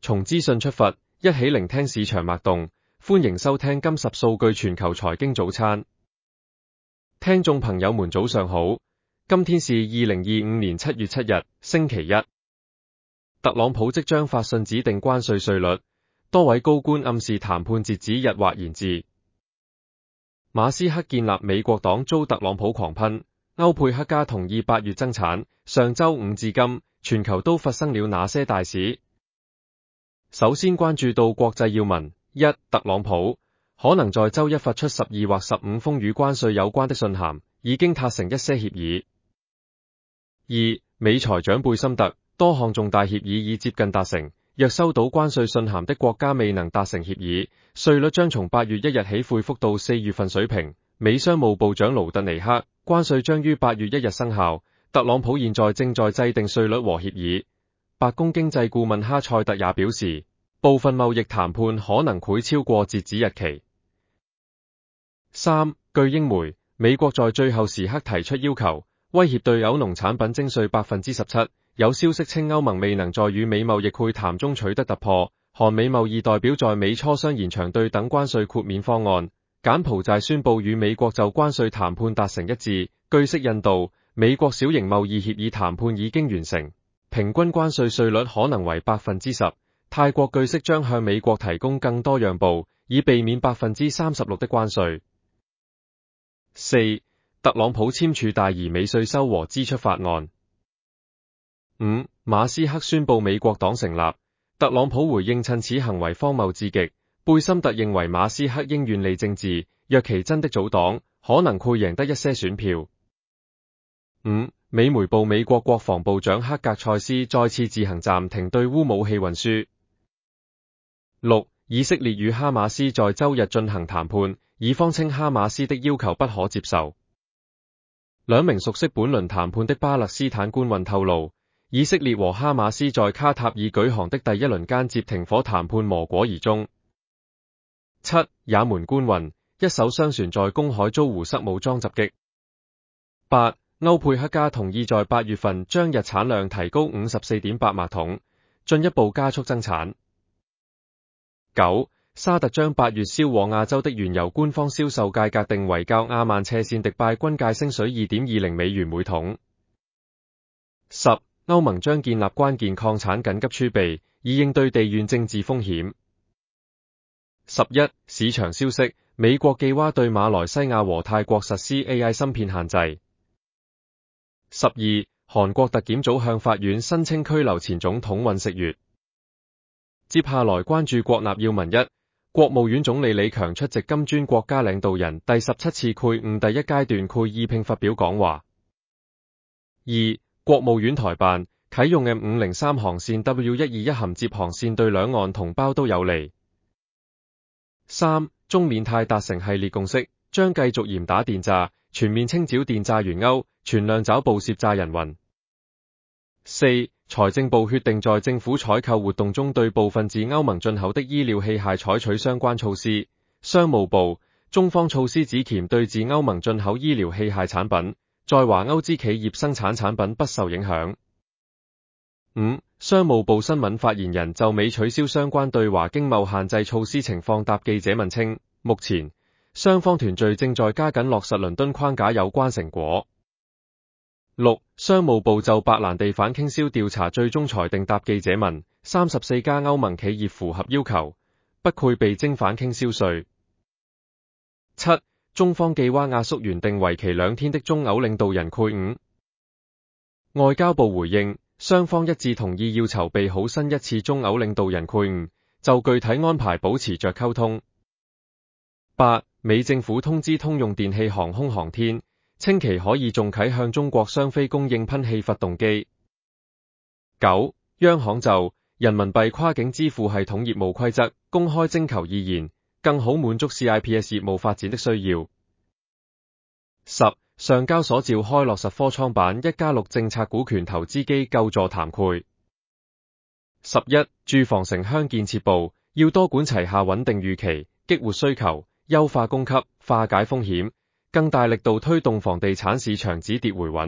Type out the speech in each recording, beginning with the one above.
從資訊出發，一起聆聽市場脈動。歡迎收聽金十數據全球財經早餐。聽眾朋友們早上好，今天是2025年7月7日，星期一。特朗普即將發信指定關稅稅率，多位高官暗示談判截止日或延至。馬斯克建立美國黨遭特朗普狂噴，歐佩克家同意8月增產。上周五至今，全球都發生了哪些大事？首先關注到國際要聞。1. 特朗普可能在周一發出12或15封與關稅有關的信函，已經達成一些協議。2. 美財長貝森特，多項重大協議已接近達成，若收到關稅信函的國家未能達成協議，稅率將從8月1日起恢復到4月份水平。美商務部長盧特尼克，關稅將於8月1日生效，特朗普現在正在制定稅率和協議。白宮經濟顧問哈塞特也表示，部分貿易談判可能會超過截止日期。3. 據英媒，美國在最後時刻提出要求，威脅對歐農產品徵稅 17%。有消息稱歐盟未能在與美貿易會談中取得突破。韓美貿易代表在美磋商延長對等關稅豁免方案。柬埔寨宣布與美國就關稅談判達成一致。據悉印度、美國小型貿易協議談判已經完成，平均關稅稅率可能為 10%。泰國據悉將向美國提供更多讓步，以避免 36% 的關稅。4. 特朗普簽署大而美稅收和支出法案。5. 馬斯克宣布美國黨成立，特朗普回應趁此行為荒謬至極。貝森特認為馬斯克應願利政治，若其真的組黨，可能會贏得一些選票。5. 美媒報美國國防部長克格塞斯再次自行暫停對烏武器運輸。6. 以色列與哈馬斯在周日進行談判，以方稱哈馬斯的要求不可接受。兩名熟悉本輪談判的巴勒斯坦官員透露，以色列和哈馬斯在卡塔爾舉行的第一輪間接停火談判磨果而終。7. 也門官員，一艘商船在公海遭胡塞武裝襲擊。8. 歐佩克家同意在8月份將日產量提高 54.8 萬桶，進一步加速增產。9. 沙特將8月銷往亞洲的原油官方銷售價格定為較亞曼斜線迪拜均價升水 2.20 美元每桶。10. 歐盟將建立關鍵礦產緊急儲備，以應對地緣政治風險。11. 市場消息，美國寄蛙對馬來西亞和泰國實施 AI 芯片限制。12. 韓國特檢組向法院申請拘留前總統尹錫悅。接下來關注國納要聞。1. 國務院總理李強出席金磚國家領導人第17次會晤第一階段會議並發表講話。2. 國務院台辦啟用 M503 航線 W121 銜接航線對兩岸同胞都有利。3. 中緬泰達成系列共識，將繼續嚴打電詐，全面清剿電詐懸鈎，全量抓捕涉詐人雲。4. 財政部決定在政府採購活動中對部分自歐盟進口的醫療器械採取相關措施。商務部，中方措施只鉗對自歐盟進口醫療器械產品，在華歐資企業生產產品不受影響。5. 商務部新聞發言人就美取消相關對華經貿限制措施情況答記者問稱，目前雙方團隊正在加緊落實倫敦框架有關成果。6. 商務部就白蘭地反傾銷調查最終裁定答記者問，34家歐盟企業符合要求，不配備徵反傾銷稅。7. 中方寄蛙壓縮原定為期2天的中歐領導人會晤。外交部回應，雙方一致同意要籌備好新一次中歐領導人會晤，就具體安排保持着溝通。8. 美政府通知通用電氣航空航天，稱其可以重啟向中國商飛供應噴氣發動機。9. 央行就人民幣跨境支付系統業務規則公開徵求意見，更好滿足 CIPS 業務發展的需要。10. 上交所召開落實科創板1+6政策股權投資機構座談會。11. 住房城鄉建設部要多管齊下穩定預期，激活需求，優化供給，化解風險，更大力度推動房地產市場止跌回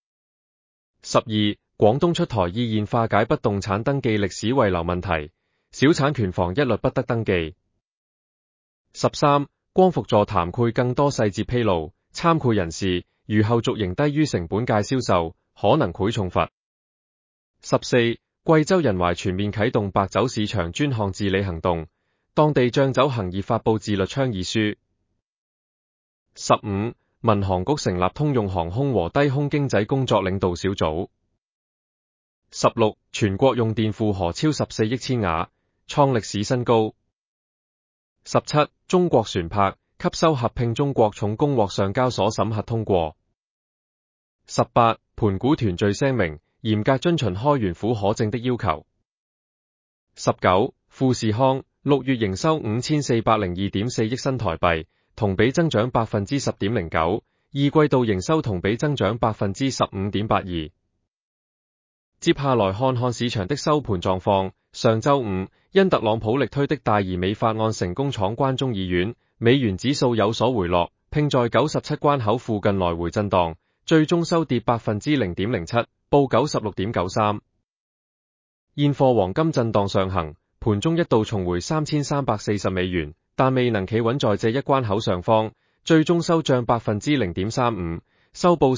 穩。12. 廣東出台意見化解不動產登記歷史遺留問題， 小產權房一律不得登記。13. 光復座談繪更多細節披露，參繪人士如後續仍低於成本價銷售，可能賄重罰。14. 貴州仁懷全面啟動白酒市場專項治理行動，當地釀酒行業發布自律倡議書。15. 民航局成立通用航空和低空經濟工作領導小組。16. 全國用電負荷超14億千瓦，創歷史新高。17. 中國船舶吸收合併中國重工獲上交所審核通過。18. 盤古團聚聲明，嚴格遵循開源苦可證的要求。19. 富士康6月營收5402.4億新台幣，同比增長 10.09%， 二季度營收同比增長 15.82%。接下來看看市場的收盤狀況。上周五，因特朗普力推的大而美法案成功闖關眾議院，美元指數有所回落，並在97關口附近來回震盪，最終收跌 0.07%， 報 96.93。現貨黃金震盪上行，盤中一度重回3340美元，但未能企穩在這一關口上方，最終收漲 0.35%， 收報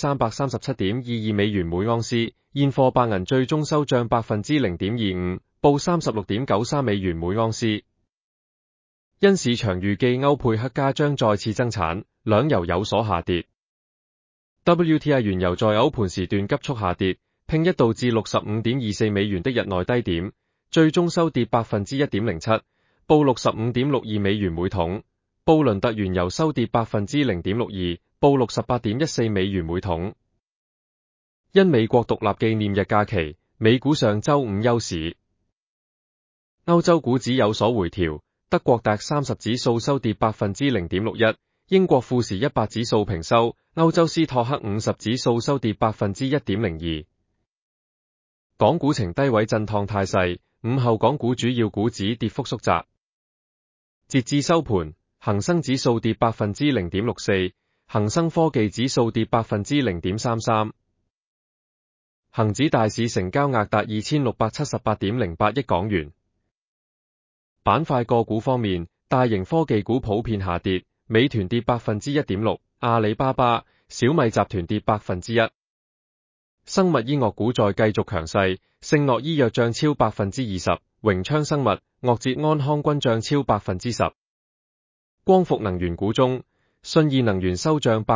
3337.22 美元每盎司。現貨白銀最終收漲 0.25%， 報 36.93 美元每盎司。因市場預計歐佩克加將再次增產，兩油有所下跌。WTI 原油在歐盤時段急速下跌，並一度至 65.24 美元的日內低點，最終收跌 1.07%， 報 65.62 美元每桶。布倫特原油收跌 0.62%， 報 68.14 美元每桶。因美國獨立紀念日假期，美股上周五休市。歐洲股指有所回調，德國DAX 30指數收跌 0.61%， 英國富時100指數平收，歐洲斯托克50指數收跌 1.02%。港股呈低位震盪態勢，午後港股主要股指跌幅縮窄。截至收盤，恒生指數跌 0.64%， 恒生科技指數跌 0.33%。恒指大市成交額達 2,678.08 億港元。板塊個股方面，大型科技股普遍下跌，美團跌 1.6%， 阿里巴巴、小米集團跌 1%。生物醫藥股再繼續強勢，聖諾醫藥漲超 20%， 榮昌生物、岳捷安康均漲超 10%。光伏能源股中，信義能源收漲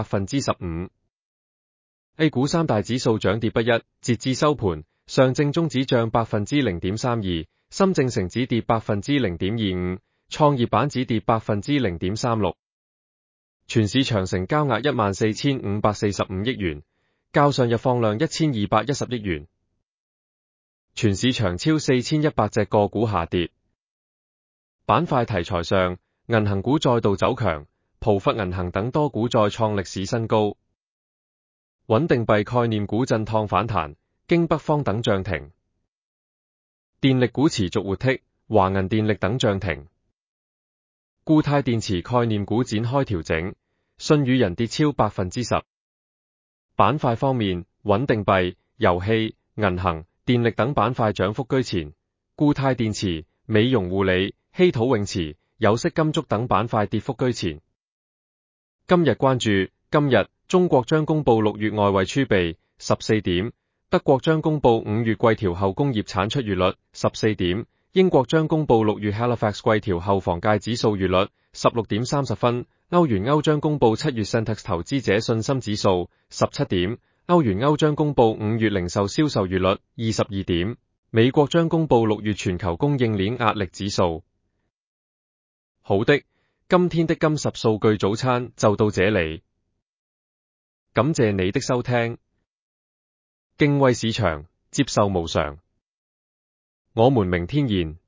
15%。A 股三大指數漲跌不一，截至收盤，上證綜指漲 0.32%， 深證成指跌 0.25%， 創業板指跌 0.36%。全市場成交額 14,545 億元，較上日放量 1,210 億元。全市場超4100隻個股下跌。板塊題材上，銀行股再度走強，浦發銀行等多股再創歷史新高。穩定幣概念股震盪反彈，京北方等漲停。電力股持續活剔，華銀電力等漲停。固態電池概念股展開調整，信宇人跌超 10%。板塊方面，穩定幣、遊戲、銀行、電力等板塊漲幅居前，固態電池、美容護理、稀土永磁、有色金屬等板塊跌幅居前。今日關注：今日中國將公布6月外匯儲備14點，德國將公布5月季調後工業產出月率14點，英國將公布6月 Halifax 季調後房價指數月率16點30分，歐元歐將公布7月 Centex 投資者信心指數17點，歐元歐將公布5月零售銷售月率22點，美國將公布6月全球供應鏈壓力指數。好的，今天的金10數據早餐就到這裡。感謝你的收聽。敬畏市場，接受無常。我們明天見。